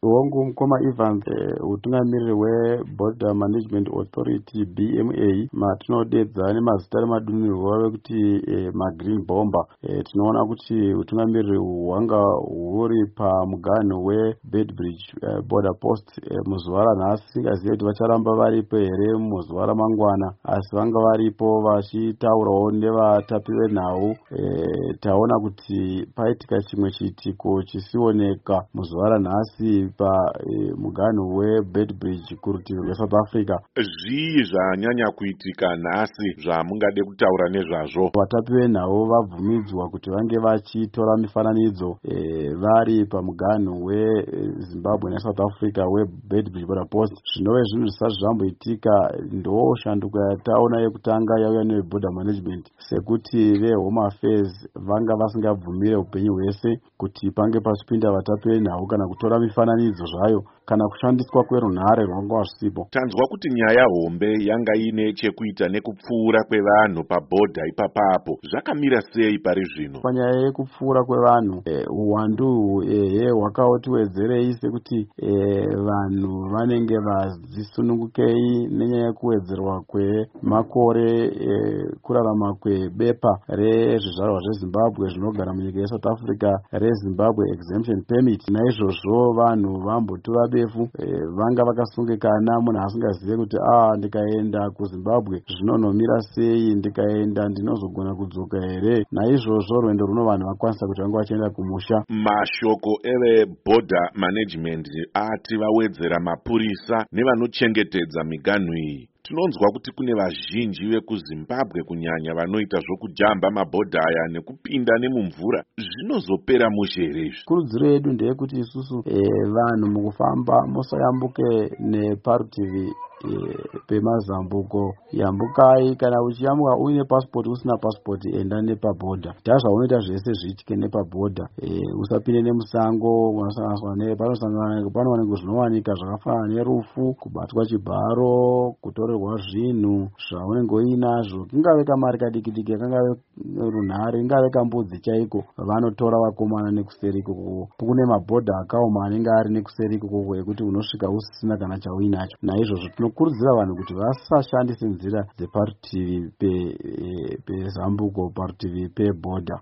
hongu mukoma Evans, utungamiriri weBorder Management Authority BMA, matinodedza nemazita remadunhurwa wave kuti maGreen Bomber. Tinoona kuti utungamiriri hwanga huri pamuganhu weBedbridge border post muzuva ranhasi. Singazivi kuti vacharamba varipo here muzuva ramangwana, asi vanga varipo vachitaurawo nevatapi venhau. Taona kuti paitika chimwe chiitiko chisioneka muzuva ranhasi pamuganhu weBedbridge kurutivi rweSouth Africa. Zvii zvanyanya kuitika nhasi zvamungade kutaura nezvazvo? Vatapi venhau vabvumidzwa kuti vange vachitora mifananidzo vari pamuganhu weZimbabwe neSouth Africa weBedbridge border post. Zvinove zvinhu zvisati zvamboitika. Ndo shanduko yataona yekutanga yauya neveBorder Management, sekuti veHome Affairs vanga vasingabvumire upenyu hwese kuti pange pachipinda vatapi venhau kana kutora mifananidzo zvayo kana kushandiswa kwerunhare rwanga zvisipo. Tanzwa kuti nyaya hombe yanga ine chekuita nekupfuura kwevanhu pabhodha ipapapo. Zvakamira sei pari zvino? Panyaya yekupfuura kwevanhu, uwandu hwakaotiwedzerei sekuti vanhu vanenge vazisunungukei nenyaya yekuwedzerwa kwemakore kurarama kwebepa rezvizvarwa zveZimbabwe zvinogara munyika yeSouth Africa reZimbabwe Exemption Permit. Naizvozvo vanhu vambotora befu, vanga vakasungikana, munhu asingazive kuti ndikaenda kuZimbabwe zvinonomira sei, ndikaenda ndinozogona kudzoka here. Naizvozvo rwendo runo vanhu vakwanisa kuti vanga vachienda kumusha. Mashoko eveBorder Management ati vawedzera mapurisa nevanochengetedza miganhu iyi. Tinonzwa kuti kune vazhinji vekuZimbabwe kunyanya vanoita zvokujamba mabhodha aya nekupinda nemumvura. Zvinozopera mushe here izvi? Kurudziro yedu ndeyekuti isusu vanhu mukufamba musayambuke neparutivi pemazambuko. Yambukai, kana uchiyambuka uine passport usina passport enda nepabhodha. Tazvaunoita zvese zviitike nepabhodha. Usapinde nemusango panowanikwa zvinowanika zvakafanana nerufu, kubatwa chibharo, kutorerwa zvinhu zvaunenge uinazvo. Kungave kamari kadiki-diki, kangave runhare, ingave kambudzi chaiko, vanotora vakomana nekuseri ikoko. Kune mabhodha akaoma anenge ari nekuseri ikoko ekuti unosvika usisina kana chauinacho. Naizvozvo tinokurudzira vanhu kuti vasashandise nzira dzeparutivi pezambuko, parutivi pebhodha.